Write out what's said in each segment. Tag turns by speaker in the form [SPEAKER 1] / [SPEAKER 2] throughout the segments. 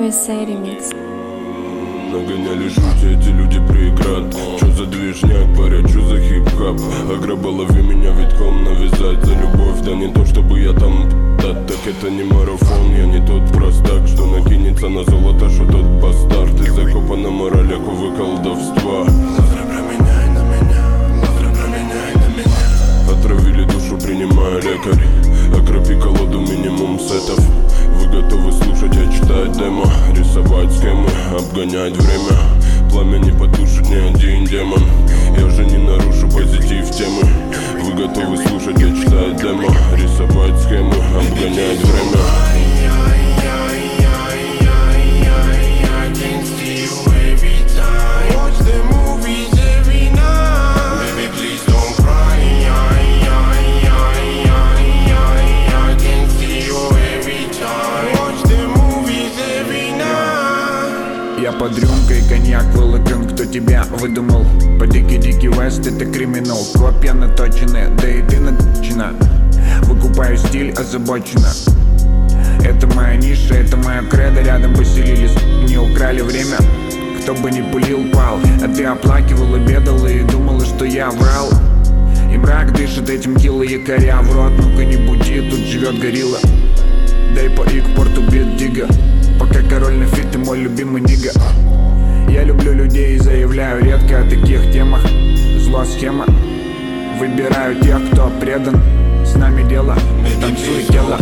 [SPEAKER 1] USA Remix.
[SPEAKER 2] Нагоняли жути, эти люди преград. Чё за движняк, паря, чё за хип-хап? Агроболови меня витком навязать за любовь. Да не то, чтобы я там так это не марафон. Я не тот простак, что накинется на золото, что тот бастард. Ты закопан на моралях, увы, колдовства. Завтра променяй на меня, завтра променяй на меня. Отравили душу, принимая лекарь. Окропи колоду, минимум сетов. Вы готовы слушать, а читать демо? Рисовать схемы, обгонять время. Пламя не потушит ни один демон. Я же не нарушу позитив темы. Вы готовы слушать, а читать демо? Рисовать схемы, обгонять время.
[SPEAKER 3] Я под рюмкой, коньяк, вылокон, кто тебя выдумал? По дикий вест это криминал. Копья наточены, да и ты наточена. Выкупаю стиль, озабочена. Это моя ниша, это моя кредо. Рядом поселились, не украли время. Кто бы ни пылил, пал. А ты оплакивала, бедала и думала, что я врал. И мрак дышит этим кило якоря в рот. Ну-ка не буди, тут живет горилла. Дай по порту бит дига. Пока король на фит, ты мой любимый нига. Я люблю людей и заявляю редко о таких темах. Зло схема. Выбираю тех, кто предан. С нами дело, танцуй тело.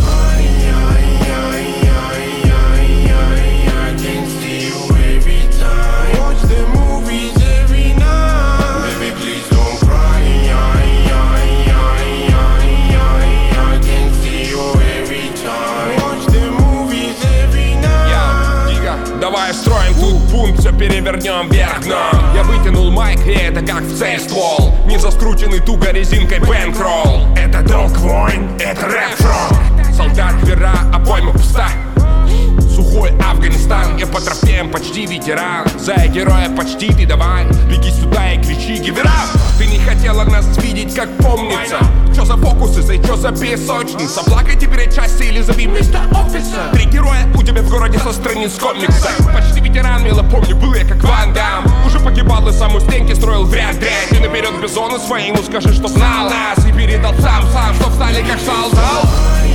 [SPEAKER 4] Давай строим тут бунт, все перевернем вверх дном. Я вытянул майк, и это как в цель ствол. Не заскрученный туго резинкой бэнкролл. Это долг войн, это рэп-фронт. Солдат вера, а пойма пуста. Сухой Афганистан, я по трофеям почти ветеран. За героя почти ты давай, беги сюда и кричи гивера. Ты не хотела нас видеть, как помнится. Чё за фокусы, чё за песочница? Плакай теперь отчасти или зови мистер офиса. Три героя у тебя в городе со страниц комикса. Почти ветеран, мило помню, был я как Ван Дам. Уже погибал и сам у стенки строил вряд дрянь. Ты наперед бизону своему скажи, что знал нас. И передал сам, что встали как солдат.